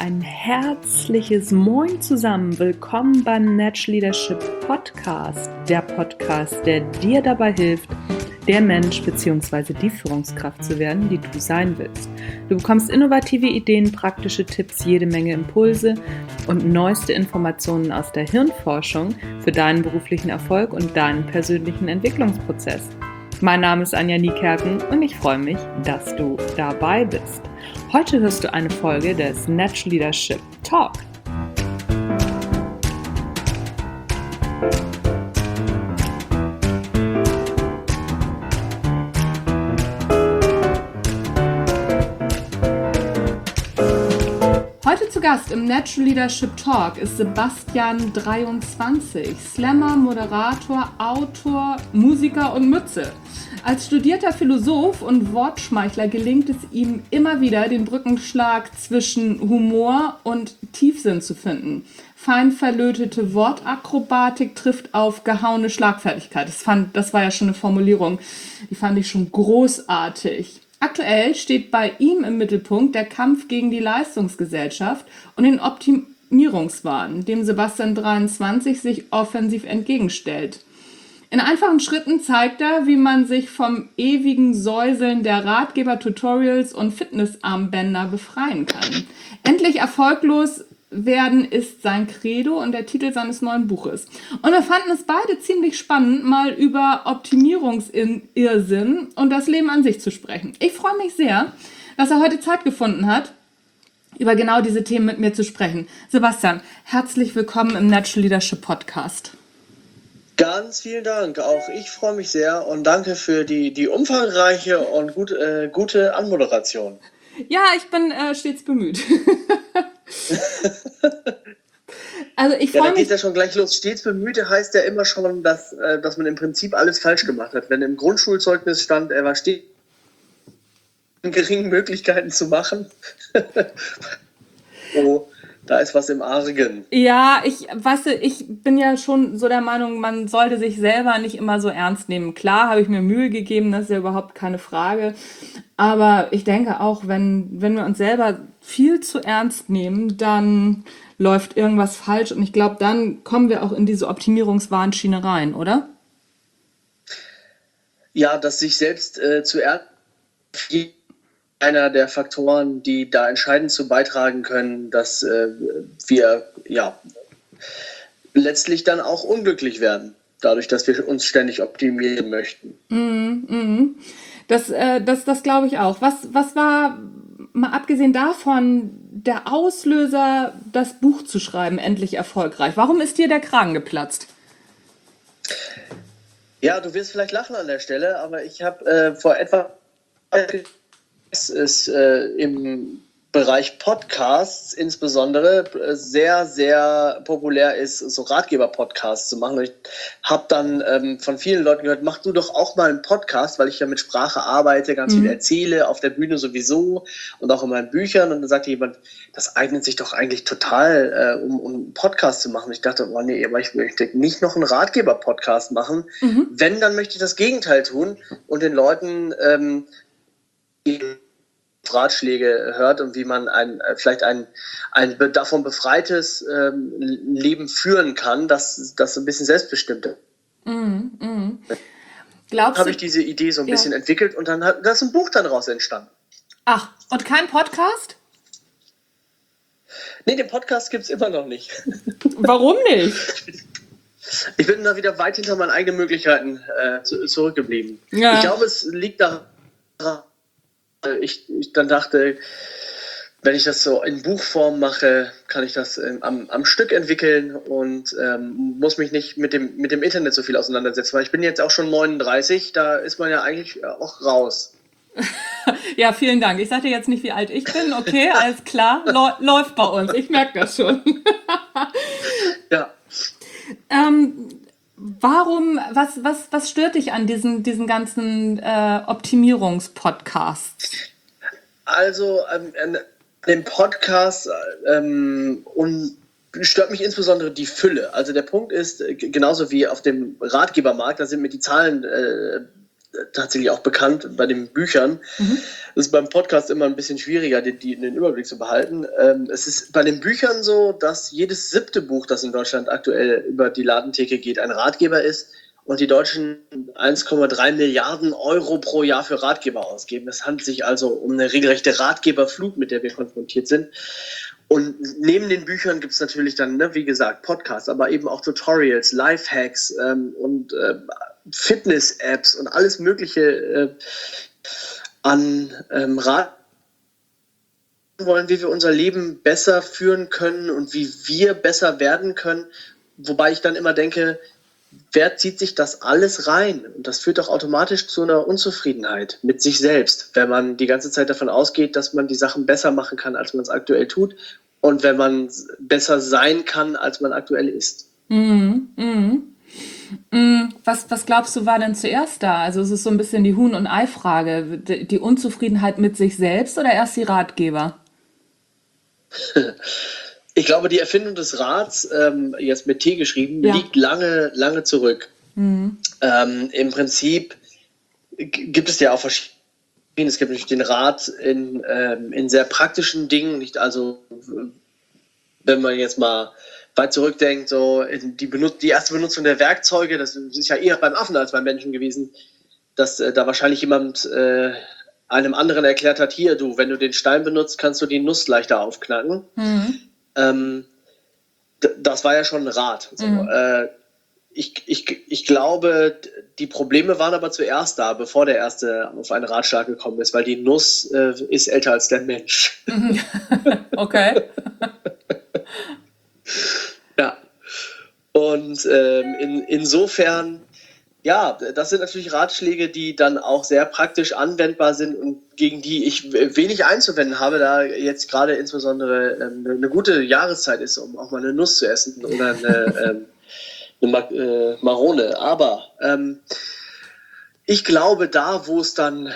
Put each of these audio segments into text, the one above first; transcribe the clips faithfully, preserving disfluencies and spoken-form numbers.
ein herzliches Moin zusammen. Willkommen beim Natch Leadership Podcast, der Podcast, der dir dabei hilft, der Mensch bzw. die Führungskraft zu werden, die du sein willst. Du bekommst innovative Ideen, praktische Tipps, jede Menge Impulse und neueste Informationen aus der Hirnforschung für deinen beruflichen Erfolg und deinen persönlichen Entwicklungsprozess. Mein Name ist Anja Niekerken und ich freue mich, dass du dabei bist. Heute hörst du eine Folge des Natch Leadership Talk. Heute zu Gast im Natch Leadership Talk ist Sebastian dreiundzwanzig, Slammer, Moderator, Autor, Musiker und Mütze. Als studierter Philosoph und Wortschmeichler gelingt es ihm immer wieder, den Brückenschlag zwischen Humor und Tiefsinn zu finden. Fein verlötete Wortakrobatik trifft auf gehauene Schlagfertigkeit. Das, fand, das war ja schon eine Formulierung, die fand ich schon großartig. Aktuell steht bei ihm im Mittelpunkt der Kampf gegen die Leistungsgesellschaft und den Optimierungswahn, dem Sebastian dreiundzwanzig sich offensiv entgegenstellt. In einfachen Schritten zeigt er, wie man sich vom ewigen Säuseln der Ratgeber-Tutorials und Fitnessarmbänder befreien kann. Endlich erfolglos werden ist sein Credo und der Titel seines neuen Buches. Und wir fanden es beide ziemlich spannend, mal über Optimierungsirrsinn und das Leben an sich zu sprechen. Ich freue mich sehr, dass er heute Zeit gefunden hat, über genau diese Themen mit mir zu sprechen. Sebastian, herzlich willkommen im Natch Leadership Podcast. Ganz vielen Dank. Auch ich freue mich sehr und danke für die, die umfangreiche und gut, äh, gute Anmoderation. Ja, ich bin äh, stets bemüht. Also ich ja, freue da mich. geht ja schon gleich los. Stets bemüht heißt ja immer schon, dass, äh, dass man im Prinzip alles falsch gemacht hat. Wenn im Grundschulzeugnis stand, er war stets in geringen Möglichkeiten zu machen. oh. Da ist was im Argen. Ja, ich, weißt du, ich bin ja schon so der Meinung, man sollte sich selber nicht immer so ernst nehmen. Klar, habe ich mir Mühe gegeben, das ist ja überhaupt keine Frage. Aber ich denke auch, wenn, wenn wir uns selber viel zu ernst nehmen, dann läuft irgendwas falsch. Und ich glaube, dann kommen wir auch in diese Optimierungswahnschiene rein, oder? Ja, dass sich selbst äh, zu ernst einer der Faktoren, die da entscheidend zu beitragen können, dass äh, wir ja letztlich dann auch unglücklich werden, dadurch, dass wir uns ständig optimieren möchten. Mm, mm. Das, äh, das, das glaube ich auch. Was, was war, mal abgesehen davon, der Auslöser, das Buch zu schreiben, endlich erfolgreich? Warum ist dir der Kragen geplatzt? Ja, du wirst vielleicht lachen an der Stelle, aber ich habe äh, vor etwa ist äh, im Bereich Podcasts insbesondere äh, sehr, sehr populär ist, so Ratgeber-Podcasts zu machen. Und ich habe dann ähm, von vielen Leuten gehört, mach du doch auch mal einen Podcast, weil ich ja mit Sprache arbeite, ganz mhm. viel erzähle, auf der Bühne sowieso und auch in meinen Büchern. Und dann sagte jemand, das eignet sich doch eigentlich total, äh, um, um einen Podcast zu machen. Ich dachte, oh nee, aber ich möchte nicht noch einen Ratgeber-Podcast machen. Mhm. Wenn, dann möchte ich das Gegenteil tun und den Leuten ähm, Ratschläge hört und wie man ein vielleicht ein, ein davon befreites ähm, Leben führen kann, das, das ein bisschen selbstbestimmt ist. Mm, mm. Glaubst du, habe ich diese Idee so ein ja. bisschen entwickelt und dann hat das ein Buch dann raus entstanden. Ach, und kein Podcast? Nee, den Podcast gibt es immer noch nicht. Warum nicht? Ich bin da wieder weit hinter meinen eigenen Möglichkeiten äh, zu, zurückgeblieben. Ja. Ich glaube, es liegt daran, Ich, ich dann dachte, wenn ich das so in Buchform mache, kann ich das ähm, am, am Stück entwickeln und ähm, muss mich nicht mit dem, mit dem Internet so viel auseinandersetzen, weil ich bin jetzt auch schon neununddreißig, da ist man ja eigentlich auch raus. Ja, vielen Dank. Ich sage dir jetzt nicht, wie alt ich bin, okay, alles klar, läuft bei uns, ich merke das schon. Ja. Ähm, Warum, was, was, was stört dich an diesen, diesen ganzen äh, Optimierungspodcasts? Also, ähm, den Podcast ähm, und stört mich insbesondere die Fülle. Also der Punkt ist, genauso wie auf dem Ratgebermarkt, da sind mir die Zahlen äh, tatsächlich auch bekannt bei den Büchern. Mhm. Das ist beim Podcast immer ein bisschen schwieriger, die, die, den Überblick zu behalten. Ähm, es ist bei den Büchern so, dass jedes siebte Buch, das in Deutschland aktuell über die Ladentheke geht, ein Ratgeber ist und die Deutschen eins Komma drei Milliarden Euro pro Jahr für Ratgeber ausgeben. Es handelt sich also um eine regelrechte Ratgeberflut, mit der wir konfrontiert sind. Und neben den Büchern gibt es natürlich dann, ne, wie gesagt, Podcasts, aber eben auch Tutorials, Lifehacks ähm, und äh, Fitness-Apps und alles Mögliche äh, an ähm, Rat wollen, wie wir unser Leben besser führen können und wie wir besser werden können. Wobei ich dann immer denke, wer zieht sich das alles rein? Und das führt doch automatisch zu einer Unzufriedenheit mit sich selbst, wenn man die ganze Zeit davon ausgeht, dass man die Sachen besser machen kann, als man es aktuell tut und wenn man besser sein kann, als man aktuell ist. Mhm. Mhm. Mhm. Was, was glaubst du, war denn zuerst da? Also es ist so ein bisschen die Huhn- und Ei-Frage. Die die Unzufriedenheit mit sich selbst oder erst die Ratgeber? Ich glaube, die Erfindung des Rats, ähm, jetzt mit T geschrieben, Ja. liegt lange, lange zurück. Mhm. Ähm, Im Prinzip g- gibt es ja auch verschiedene. Es gibt natürlich den Rat in, ähm, in sehr praktischen Dingen, nicht also, wenn man jetzt mal weit zurückdenkt, so in die, Benut die erste Benutzung der Werkzeuge, das ist ja eher beim Affen als beim Menschen gewesen, dass äh, da wahrscheinlich jemand äh, einem anderen erklärt hat, hier, du, wenn du den Stein benutzt, kannst du die Nuss leichter aufknacken. Mhm. Ähm, d- das war ja schon ein Rat. So. Mhm. Äh, ich, ich, ich glaube, d- die Probleme waren aber zuerst da, bevor der Erste auf einen Ratschlag gekommen ist, weil die Nuss äh, ist älter als der Mensch. Okay. Ja. Und ähm, in, insofern, ja, das sind natürlich Ratschläge, die dann auch sehr praktisch anwendbar sind und gegen die ich wenig einzuwenden habe, da jetzt gerade insbesondere ähm, eine gute Jahreszeit ist, um auch mal eine Nuss zu essen oder eine, ähm, eine Ma äh, Marone. Aber ähm, ich glaube, da, wo es dann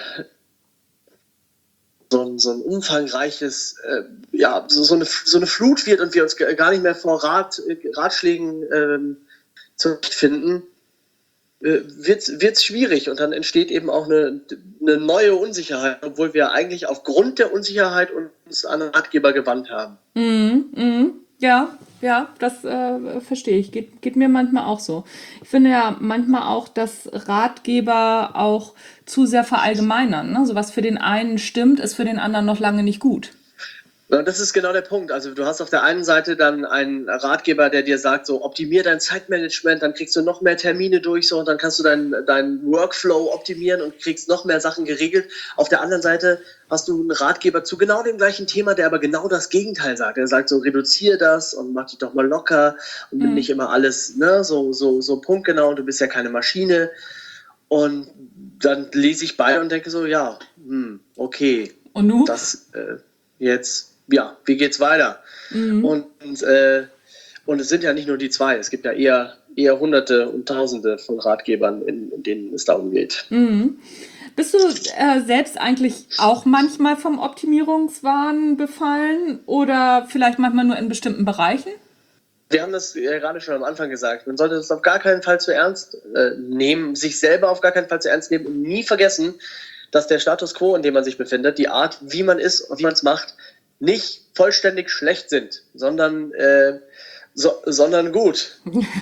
so ein, so ein umfangreiches, äh, ja, so, so, eine, so eine Flut wird und wir uns g- gar nicht mehr vor Rat, äh, Ratschlägen ähm, zurechtfinden, äh, wird es schwierig und dann entsteht eben auch eine, eine neue Unsicherheit, obwohl wir eigentlich aufgrund der Unsicherheit uns an den Ratgeber gewandt haben. Mhm, mhm. Ja, ja, das äh, verstehe ich. Geht, geht mir manchmal auch so. Ich finde ja manchmal auch, dass Ratgeber auch zu sehr verallgemeinern. Ne? So was für den einen stimmt, ist für den anderen noch lange nicht gut. Ja, das ist genau der Punkt. Also du hast auf der einen Seite dann einen Ratgeber, der dir sagt, so optimier dein Zeitmanagement, dann kriegst du noch mehr Termine durch, so und dann kannst du deinen dein Workflow optimieren und kriegst noch mehr Sachen geregelt. Auf der anderen Seite hast du einen Ratgeber zu genau dem gleichen Thema, der aber genau das Gegenteil sagt. Der sagt so, reduzier das und mach dich doch mal locker und nimm Mhm. nicht immer alles, ne, so, so, so punktgenau und du bist ja keine Maschine. Und dann lese ich bei und denke so, ja, hm, okay, Und nu? das äh, jetzt, ja, wie geht's weiter? Mhm. Und, äh, und es sind ja nicht nur die zwei, es gibt ja eher, eher Hunderte und Tausende von Ratgebern, in, in denen es darum geht. Mhm. Bist du äh, selbst eigentlich auch manchmal vom Optimierungswahn befallen oder vielleicht manchmal nur in bestimmten Bereichen? Wir haben das ja gerade schon am Anfang gesagt, man sollte das auf gar keinen Fall zu ernst äh, nehmen, sich selber auf gar keinen Fall zu ernst nehmen und nie vergessen, dass der Status quo, in dem man sich befindet, die Art, wie man ist und wie man es macht, nicht vollständig schlecht sind, sondern, äh, so, sondern gut.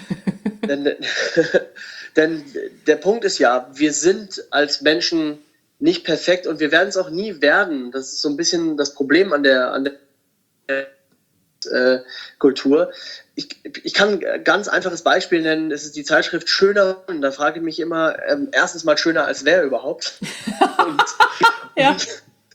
denn, denn der Punkt ist ja, wir sind als Menschen nicht perfekt und wir werden es auch nie werden. Das ist so ein bisschen das Problem an der, an der äh, Kultur. Ich, ich kann ein ganz einfaches Beispiel nennen, es ist die Zeitschrift Schöner und da frage ich mich immer, ähm, erstens mal schöner als wer überhaupt? und, Ja. und,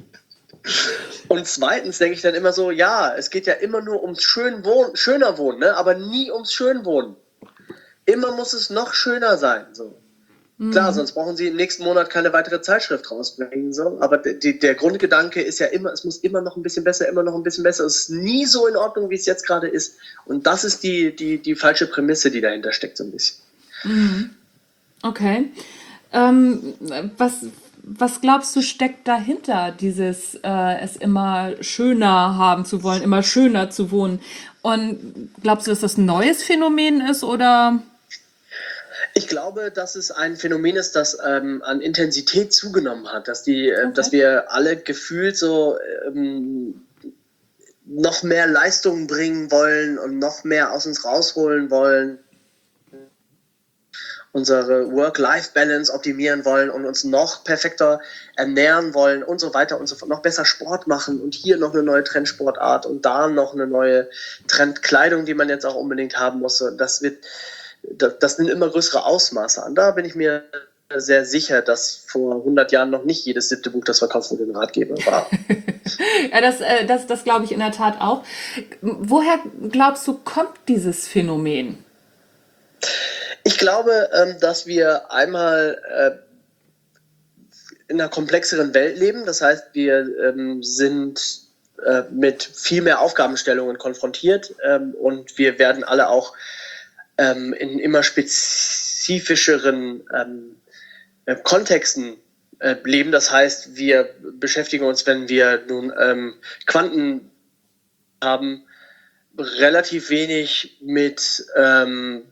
und zweitens denke ich dann immer so, ja, es geht ja immer nur ums schön Wohnen, schöner Wohnen, ne? Aber nie ums Schönwohnen. Immer muss es noch schöner sein. So. Klar, sonst brauchen sie im nächsten Monat keine weitere Zeitschrift rausbringen. So. Aber die, der Grundgedanke ist ja immer, es muss immer noch ein bisschen besser, immer noch ein bisschen besser. Es ist nie so in Ordnung, wie es jetzt gerade ist. Und das ist die, die, die falsche Prämisse, die dahinter steckt, so ein bisschen. Okay. Ähm, was, was glaubst du, steckt dahinter, dieses äh, es immer schöner haben zu wollen, immer schöner zu wohnen? Und glaubst du, dass das ein neues Phänomen ist oder? Ich glaube, dass es ein Phänomen ist, das ähm, an Intensität zugenommen hat, dass, die, äh, Okay. dass wir alle gefühlt so ähm, noch mehr Leistungen bringen wollen und noch mehr aus uns rausholen wollen, unsere Work-Life-Balance optimieren wollen und uns noch perfekter ernähren wollen und so weiter und so fort, noch besser Sport machen und hier noch eine neue Trendsportart und da noch eine neue Trendkleidung, die man jetzt auch unbedingt haben muss. Und das wird, das, das nimmt immer größere Ausmaße an. Da bin ich mir sehr sicher, dass vor hundert Jahren noch nicht jedes siebte Buch, das verkauft wurde, ein Ratgeber war. Ja, das, äh, das, das glaube ich in der Tat auch. Woher glaubst du, kommt dieses Phänomen? Ich glaube, ähm, dass wir einmal äh, in einer komplexeren Welt leben. Das heißt, wir ähm, sind äh, mit viel mehr Aufgabenstellungen konfrontiert ähm, und wir werden alle auch ähm, in immer spezifischeren ähm, äh, Kontexten äh, leben. Das heißt, wir beschäftigen uns, wenn wir nun ähm, Quanten haben, relativ wenig mit ähm,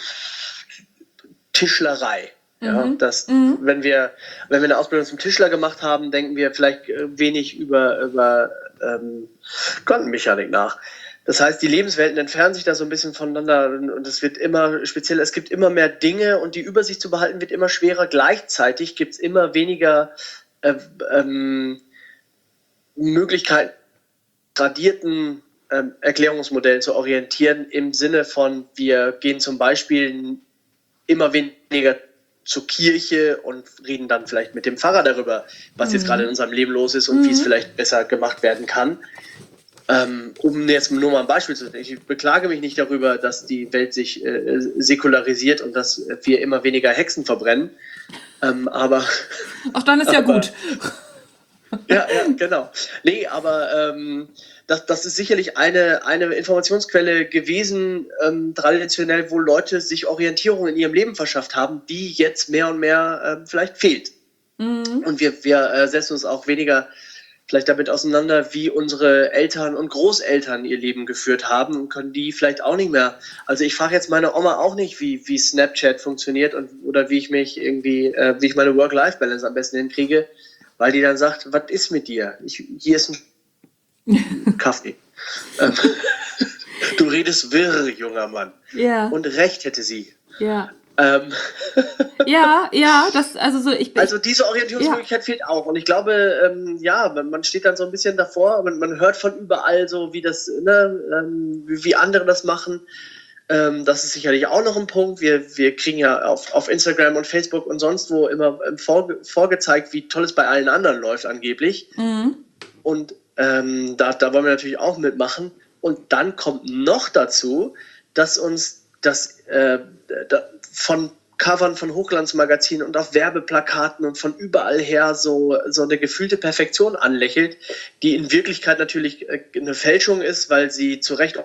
Tischlerei. Ja, Mhm. das, Mhm. wenn wir, wenn wir eine Ausbildung zum Tischler gemacht haben, denken wir vielleicht äh, wenig über, über ähm, Quantenmechanik nach. Das heißt, die Lebenswelten entfernen sich da so ein bisschen voneinander und es wird immer spezieller, es gibt immer mehr Dinge und die Übersicht zu behalten wird immer schwerer. Gleichzeitig gibt es immer weniger äh, ähm, Möglichkeiten, tradierten ähm, Erklärungsmodellen zu orientieren, im Sinne von, wir gehen zum Beispiel immer weniger zur Kirche und reden dann vielleicht mit dem Pfarrer darüber, was jetzt gerade in unserem Leben los ist und wie es vielleicht besser gemacht werden kann. Ähm, um jetzt nur mal ein Beispiel zu nennen, ich beklage mich nicht darüber, dass die Welt sich äh, säkularisiert und dass wir immer weniger Hexen verbrennen, ähm, aber... Ach, dann ist ja aber, gut. Ja, ja, genau. Nee, aber ähm, das, das ist sicherlich eine, eine Informationsquelle gewesen, ähm, traditionell, wo Leute sich Orientierung in ihrem Leben verschafft haben, die jetzt mehr und mehr ähm, vielleicht fehlt. Mhm. Und wir, wir äh, setzen uns auch weniger vielleicht damit auseinander, wie unsere Eltern und Großeltern ihr Leben geführt haben und können die vielleicht auch nicht mehr. Also ich frage jetzt meine Oma auch nicht, wie, wie Snapchat funktioniert und, oder wie ich mich irgendwie, äh, wie ich meine Work-Life-Balance am besten hinkriege, weil die dann sagt, was ist mit dir? Ich, hier ist ein Kaffee. ähm, du redest wirr, junger Mann. Ja. Und recht hätte sie. Ja. Ähm, Ja, ja, das, also so, ich bin. Also diese Orientierungsmöglichkeit ja. fehlt auch. Und ich glaube, ähm, ja, man steht dann so ein bisschen davor, man, man hört von überall so, wie das, ne, ähm, wie andere das machen. Ähm, das ist sicherlich auch noch ein Punkt. Wir, wir kriegen ja auf, auf Instagram und Facebook und sonst wo immer ähm, vorge vorgezeigt, wie toll es bei allen anderen läuft angeblich. Mhm. Und ähm, da, da wollen wir natürlich auch mitmachen. Und dann kommt noch dazu, dass uns das äh, da, von Covern von Hochglanzmagazinen und auf Werbeplakaten und von überall her so, so eine gefühlte Perfektion anlächelt, die in Wirklichkeit natürlich eine Fälschung ist, weil sie zu Recht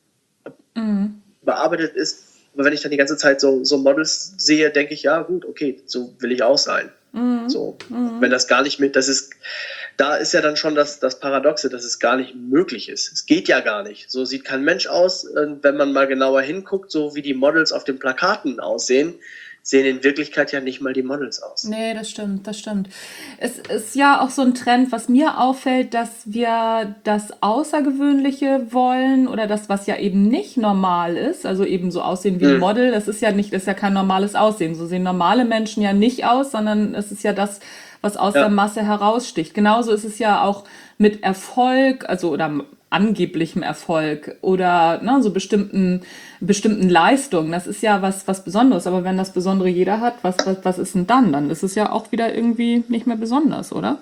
Mhm. bearbeitet ist. Aber wenn ich dann die ganze Zeit so, so Models sehe, denke ich, ja gut, okay, so will ich auch sein. Mhm. So, Mhm. wenn das gar nicht mit, das ist, da ist ja dann schon das, das Paradoxe, dass es gar nicht möglich ist. Es geht ja gar nicht. So sieht kein Mensch aus. Und wenn man mal genauer hinguckt, so wie die Models auf den Plakaten aussehen, sehen in Wirklichkeit ja nicht mal die Models aus. Nee, das stimmt, das stimmt. Es ist ja auch so ein Trend, was mir auffällt, dass wir das Außergewöhnliche wollen oder das, was ja eben nicht normal ist, also eben so aussehen wie ein Hm. Model, das ist ja nicht, das ist ja kein normales Aussehen. So sehen normale Menschen ja nicht aus, sondern es ist ja das, was aus Ja. der Masse heraussticht. Genauso ist es ja auch mit Erfolg, also oder angeblichem Erfolg oder ne, so bestimmten, bestimmten Leistungen. Das ist ja was, was Besonderes. Aber wenn das Besondere jeder hat, was, was, was ist denn dann? Dann ist es ja auch wieder irgendwie nicht mehr besonders, oder?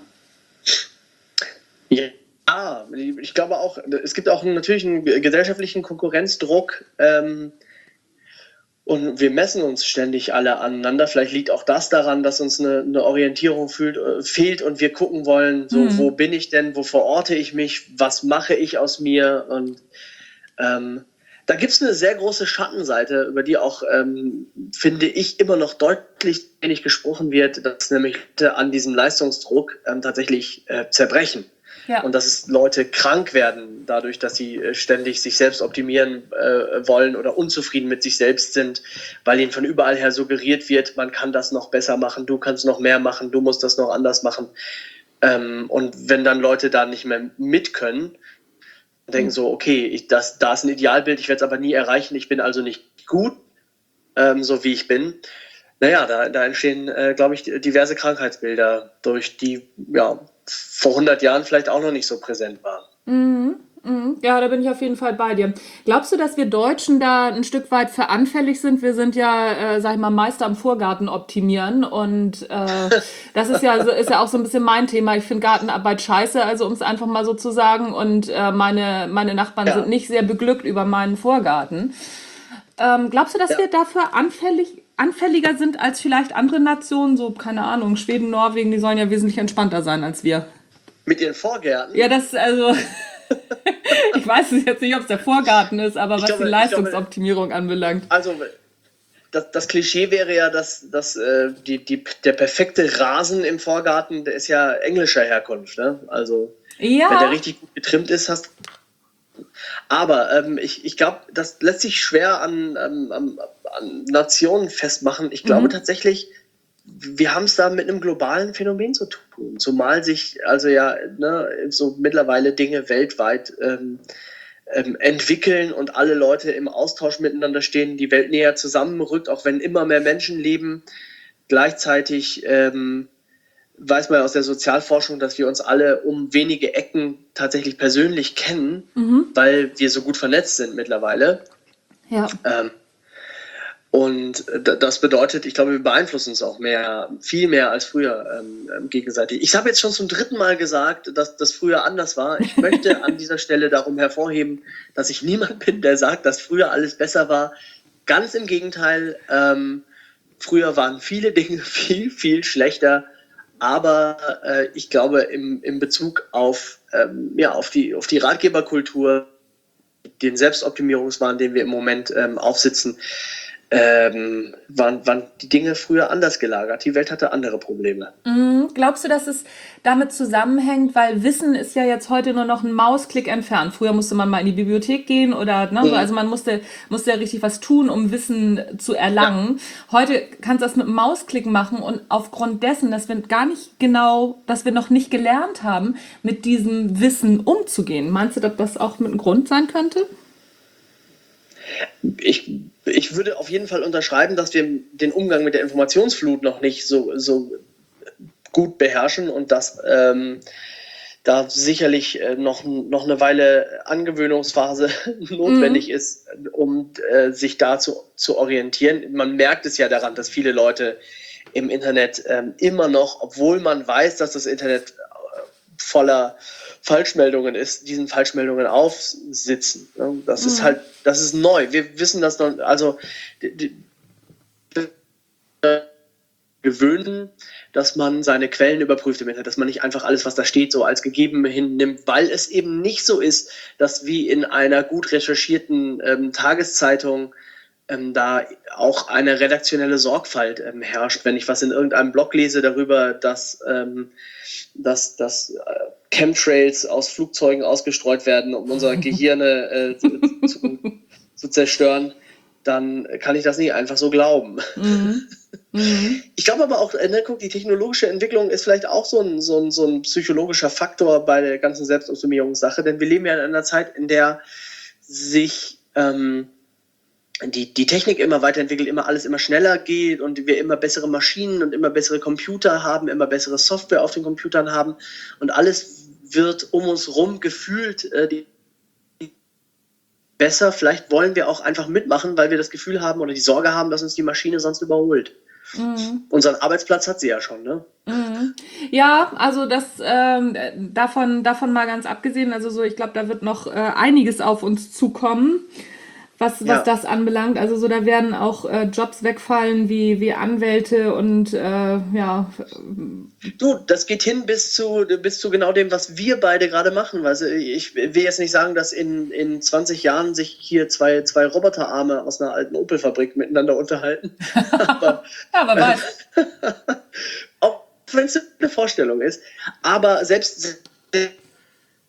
Ja, ich glaube auch, es gibt auch natürlich einen gesellschaftlichen Konkurrenzdruck. Ähm, Und wir messen uns ständig alle aneinander. Vielleicht liegt auch das daran, dass uns eine, eine Orientierung fühlt, äh, fehlt und wir gucken wollen, so Mhm. wo bin ich denn, wo verorte ich mich, was mache ich aus mir. Und ähm, da gibt es eine sehr große Schattenseite, über die auch, ähm, finde ich, immer noch deutlich wenig gesprochen wird, dass nämlich an diesem Leistungsdruck ähm, tatsächlich äh, zerbrechen. Ja. Und dass es Leute krank werden, dadurch, dass sie äh, ständig sich selbst optimieren äh, wollen oder unzufrieden mit sich selbst sind, weil ihnen von überall her suggeriert wird, man kann das noch besser machen, du kannst noch mehr machen, du musst das noch anders machen. Ähm, und wenn dann Leute da nicht mehr mit können, denken so, okay, ich, das, da ist ein Idealbild, ich werde es aber nie erreichen, ich bin also nicht gut, ähm, so wie ich bin. Naja, da, da entstehen, äh, glaube ich, diverse Krankheitsbilder, durch die ja vor hundert Jahren vielleicht auch noch nicht so präsent waren. Mhm. Mhm. Ja, da bin ich auf jeden Fall bei dir. Glaubst du, dass wir Deutschen da ein Stück weit für anfällig sind? Wir sind ja, äh, sag ich mal, Meister am Vorgarten optimieren und äh, das ist ja, so- ist ja auch so ein bisschen mein Thema. Ich finde Gartenarbeit scheiße, also um es einfach mal so zu sagen, und äh, meine, meine Nachbarn Ja, sind nicht sehr beglückt über meinen Vorgarten. Ähm, glaubst du, dass ja. wir dafür anfällig, anfälliger sind als vielleicht andere Nationen? So, keine Ahnung, Schweden, Norwegen, die sollen ja wesentlich entspannter sein als wir. Mit ihren Vorgärten? Ja, das, also, ich weiß es jetzt nicht, ob es der Vorgarten ist, aber Ich was die glaube, ich glaube, Leistungsoptimierung anbelangt. also das, das Klischee wäre ja, dass, dass äh, die, die, der perfekte Rasen im Vorgarten, der ist ja englischer Herkunft. Ne? Also wenn der Ja, richtig gut getrimmt ist, hast aber ähm, ich, ich glaube, das lässt sich schwer an, an, an, an Nationen festmachen. Ich glaube mhm. tatsächlich, wir haben es da mit einem globalen Phänomen zu tun. Zumal sich also ja ne, so mittlerweile Dinge weltweit ähm, ähm, entwickeln und alle Leute im Austausch miteinander stehen, die Welt näher zusammenrückt, auch wenn immer mehr Menschen leben. Gleichzeitig ähm, weiß man aus der Sozialforschung, dass wir uns alle um wenige Ecken tatsächlich persönlich kennen, Mhm. weil wir so gut vernetzt sind mittlerweile. Ja. Ähm, und d- das bedeutet, ich glaube, wir beeinflussen uns auch mehr, viel mehr als früher ähm, ähm, gegenseitig. Ich habe jetzt schon zum dritten Mal gesagt, dass das früher anders war. Ich möchte an dieser Stelle darum hervorheben, dass ich niemand bin, der sagt, dass früher alles besser war. Ganz im Gegenteil, ähm, früher waren viele Dinge viel, viel schlechter. Aber äh, ich glaube, im, im Bezug auf, ähm, ja, auf, die, auf die Ratgeberkultur, den Selbstoptimierungswahn, den wir im Moment ähm, aufsitzen, ähm, waren, waren die Dinge früher anders gelagert. Die Welt hatte andere Probleme. Mhm. Glaubst du, dass es damit zusammenhängt, weil Wissen ist ja jetzt heute nur noch ein Mausklick entfernt. Früher musste man mal in die Bibliothek gehen oder ne, so, Mhm. also man musste, musste ja richtig was tun, um Wissen zu Ja. erlangen. Heute kannst du das mit einem Mausklick machen und aufgrund dessen, dass wir gar nicht genau, dass wir noch nicht gelernt haben, mit diesem Wissen umzugehen. Meinst du, dass das auch mit einem Grund sein könnte? Ich, ich würde auf jeden Fall unterschreiben, dass wir den Umgang mit der Informationsflut noch nicht so, so gut beherrschen und dass ähm, da sicherlich äh, noch, noch eine Weile Angewöhnungsphase notwendig Mhm. ist, um äh, sich da zu, zu orientieren. Man merkt es ja daran, dass viele Leute im Internet ähm, immer noch, obwohl man weiß, dass das Internet äh, voller Falschmeldungen ist, diesen Falschmeldungen aufsitzen. Ne? Das ist Mhm. halt, das ist neu. Wir wissen das noch, also die, die, gewöhnen, dass man seine Quellen überprüft im Internet, dass man nicht einfach alles, was da steht, so als gegeben hinnimmt, weil es eben nicht so ist, dass wie in einer gut recherchierten ähm, Tageszeitung ähm, da auch eine redaktionelle Sorgfalt ähm, herrscht. Wenn ich was in irgendeinem Blog lese darüber, dass, ähm, dass, dass äh, Chemtrails aus Flugzeugen ausgestreut werden, um unsere Gehirne äh, zu, zu, zu zerstören, dann kann ich das nicht einfach so glauben. Mhm. Mhm. Ich glaube aber auch, ne, guck, die technologische Entwicklung ist vielleicht auch so ein, so, ein, so ein psychologischer Faktor bei der ganzen Selbstoptimierungssache, denn wir leben ja in einer Zeit, in der sich ähm, die, die Technik immer weiterentwickelt, immer alles immer schneller geht und wir immer bessere Maschinen und immer bessere Computer haben, immer bessere Software auf den Computern haben und alles wird um uns rum gefühlt äh, die besser. Vielleicht wollen wir auch einfach mitmachen, weil wir das Gefühl haben oder die Sorge haben, dass uns die Maschine sonst überholt. Mhm. Unseren Arbeitsplatz hat sie ja schon, ne? Mhm. Ja, also das ähm, davon, davon mal ganz abgesehen, also so, ich glaube, da wird noch äh, einiges auf uns zukommen, was, was Ja. das anbelangt. Also so, da werden auch äh, Jobs wegfallen wie, wie Anwälte und äh, ja. Du, das geht hin bis zu, bis zu genau dem, was wir beide gerade machen. Also ich will jetzt nicht sagen, dass in, in zwanzig Jahren sich hier zwei, zwei Roboterarme aus einer alten Opel-Fabrik miteinander unterhalten. Aber Ja, wer weiß. auch wenn es eine Vorstellung ist. Aber selbst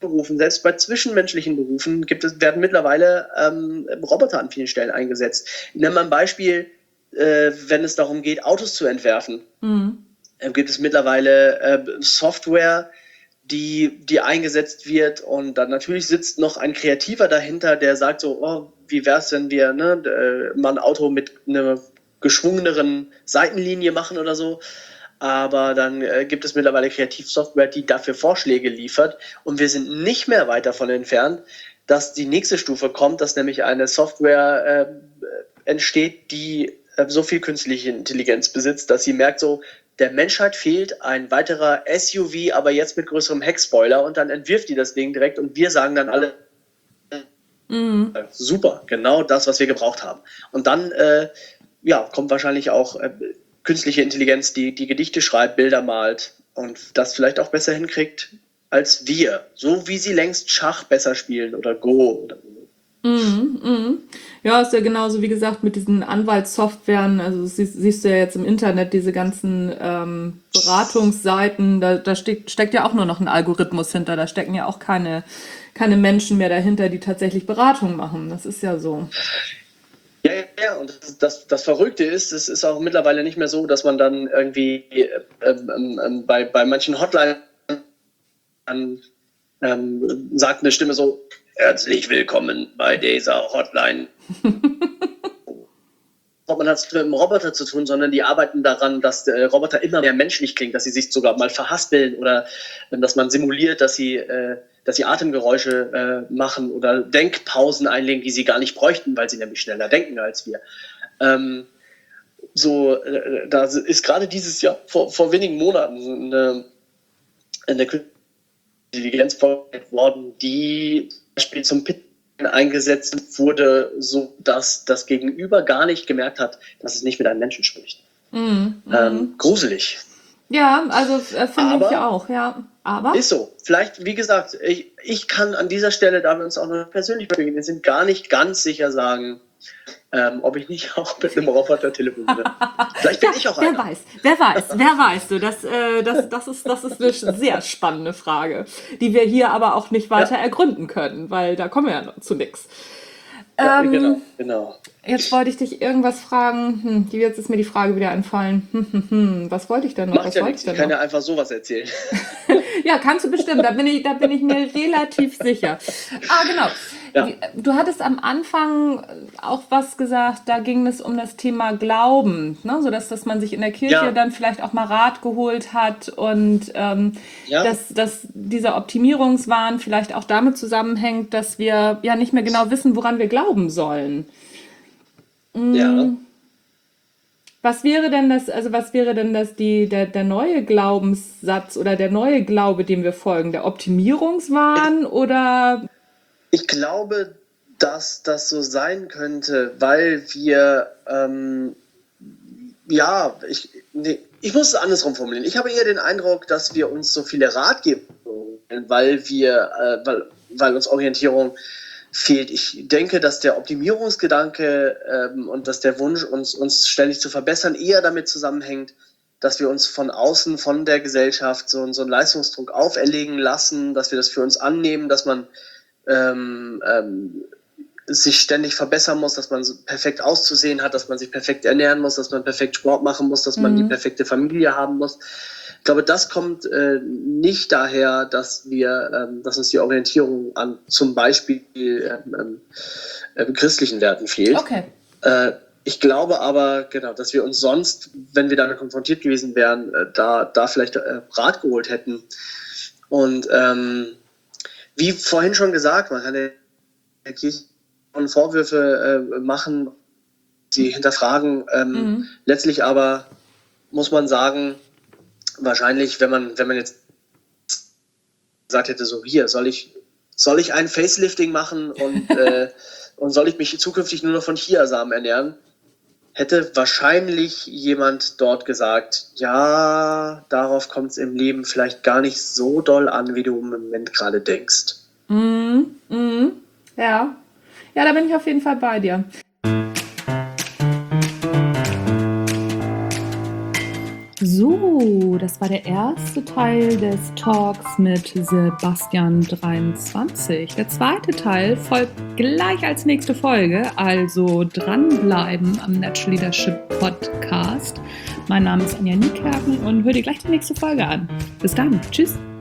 Berufen, selbst bei zwischenmenschlichen Berufen gibt es, werden mittlerweile ähm, Roboter an vielen Stellen eingesetzt. Ich nenne mal ein Beispiel, äh, wenn es darum geht, Autos zu entwerfen. Mhm. Äh, gibt es mittlerweile äh, Software, die, die eingesetzt wird, und dann natürlich sitzt noch ein Kreativer dahinter, der sagt so, oh, wie wär's, wenn wir ne, äh, mal ein Auto mit einer geschwungeneren Seitenlinie machen oder so. Aber dann äh, gibt es mittlerweile Kreativsoftware, die dafür Vorschläge liefert, und wir sind nicht mehr weit davon entfernt, dass die nächste Stufe kommt, dass nämlich eine Software äh, entsteht, die äh, so viel künstliche Intelligenz besitzt, dass sie merkt so, der Menschheit fehlt ein weiterer S U V, aber jetzt mit größerem Heckspoiler, und dann entwirft die das Ding direkt und wir sagen dann alle, mhm. äh, super, genau das, was wir gebraucht haben. Und dann äh, ja, kommt wahrscheinlich auch äh, künstliche Intelligenz, die die Gedichte schreibt, Bilder malt und das vielleicht auch besser hinkriegt als wir. So wie sie längst Schach besser spielen oder Go. Oder Mhm, mhm. Ja, ist ja genauso wie gesagt mit diesen Anwaltssoftwaren. Also sie, siehst du ja jetzt im Internet diese ganzen ähm, Beratungsseiten. Da, da steckt, steckt ja auch nur noch ein Algorithmus hinter. Da stecken ja auch keine, keine Menschen mehr dahinter, die tatsächlich Beratung machen. Das ist ja so. Ja, ja, ja, und das, das, das Verrückte ist, es ist auch mittlerweile nicht mehr so, dass man dann irgendwie äh, ähm, ähm, bei, bei manchen Hotlines ähm, ähm, sagt eine Stimme so, herzlich willkommen bei dieser Hotline. Man hat es mit einem Roboter zu tun, sondern die arbeiten daran, dass der Roboter immer mehr menschlich klingt, dass sie sich sogar mal verhaspeln oder äh, dass man simuliert, dass sie, äh, dass sie Atemgeräusche äh, machen oder Denkpausen einlegen, die sie gar nicht bräuchten, weil sie nämlich schneller denken als wir. Ähm, so, äh, da ist gerade dieses Jahr, vor, vor wenigen Monaten, eine, eine Intelligenz worden, die zum Beispiel zum Pitten eingesetzt wurde, so dass das Gegenüber gar nicht gemerkt hat, dass es nicht mit einem Menschen spricht. Mm, ähm, mm. Gruselig. Ja, also äh, finde ich auch, ja. Aber ist so. Vielleicht, wie gesagt, ich, ich kann an dieser Stelle, da wir uns auch noch persönlich bewegen, wir sind gar nicht ganz sicher sagen, ähm, ob ich nicht auch mit einem Roboter telefoniere. Vielleicht bin ja, ich auch wer einer. Weiß, wer weiß, wer weiß du. Das, äh, das, das, ist, das ist eine sehr spannende Frage, die wir hier aber auch nicht weiter ja. ergründen können, weil da kommen wir ja noch zu nichts. Ja, ähm, genau, genau. Jetzt wollte ich dich irgendwas fragen. Hm, jetzt ist mir die Frage wieder entfallen. Hm, hm, hm. Was wollte ich denn noch? Macht Was ja wollte nichts. ich, denn ich kann noch? ja einfach sowas erzählen. Ja, kannst du bestimmt. Da bin ich, da bin ich mir relativ sicher. Ah, genau. Ja. Du hattest am Anfang auch was gesagt, da ging es um das Thema Glauben, ne? So dass, dass man sich in der Kirche ja. dann vielleicht auch mal Rat geholt hat und ähm, ja. dass, dass dieser Optimierungswahn vielleicht auch damit zusammenhängt, dass wir ja nicht mehr genau wissen, woran wir glauben sollen. Ja. Was wäre denn das, also was wäre denn das, die, der, der neue Glaubenssatz oder der neue Glaube, dem wir folgen? Der Optimierungswahn oder? Ich glaube, dass das so sein könnte, weil wir, ähm, ja, ich, nee, ich muss es andersrum formulieren. Ich habe eher den Eindruck, dass wir uns so viele Ratgeber, weil wir, äh, weil, weil uns Orientierung fehlt. Ich denke, dass der Optimierungsgedanke ähm, und dass der Wunsch, uns, uns ständig zu verbessern, eher damit zusammenhängt, dass wir uns von außen, von der Gesellschaft so, so einen Leistungsdruck auferlegen lassen, dass wir das für uns annehmen, dass man ähm, ähm, sich ständig verbessern muss, dass man perfekt auszusehen hat, dass man sich perfekt ernähren muss, dass man perfekt Sport machen muss, dass man mhm. die perfekte Familie haben muss. Ich glaube, das kommt äh, nicht daher, dass wir, ähm, dass uns die Orientierung an zum Beispiel ähm, ähm, christlichen Werten fehlt. Okay. Äh, ich glaube aber, genau, dass wir uns sonst, wenn wir damit konfrontiert gewesen wären, äh, da, da vielleicht äh, Rat geholt hätten. Und ähm, wie vorhin schon gesagt, man kann der Kirche Vorwürfe äh, machen, sie hinterfragen. Ähm, mhm. Letztlich aber muss man sagen, wahrscheinlich, wenn man, wenn man jetzt gesagt hätte, so hier, soll ich, soll ich ein Facelifting machen und, äh, und soll ich mich zukünftig nur noch von Chiasamen ernähren, hätte wahrscheinlich jemand dort gesagt, ja, darauf kommt es im Leben vielleicht gar nicht so doll an, wie du im Moment gerade denkst. Mhm, mhm, ja. Ja, da bin ich auf jeden Fall bei dir. So, So, das war der erste Teil des Talks mit Sebastian dreiundzwanzig. Der zweite Teil folgt gleich als nächste Folge, also dranbleiben am Natural Leadership Podcast. Mein Name ist Anja Niekerken und hör dir gleich die nächste Folge an. Bis dann, tschüss!